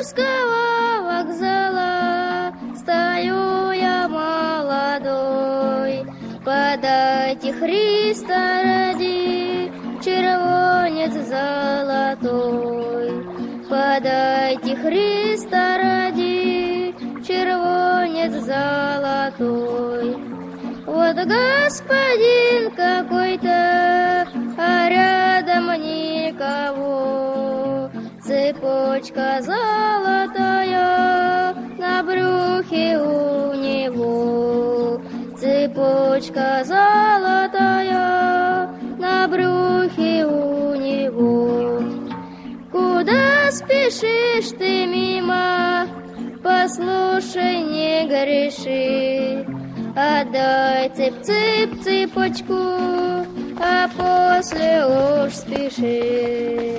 Московского вокзала стою я молодой. Подайте Христа ради червонец золотой. Подайте Христа ради червонец золотой. Вот господин какой-то, а рядом никого. Цепочка золотая на брюхе у него. Цепочка золотая на брюхе у него. Куда спешишь ты мимо? Послушай, не греши. Отдай цепочку, а после уж спеши.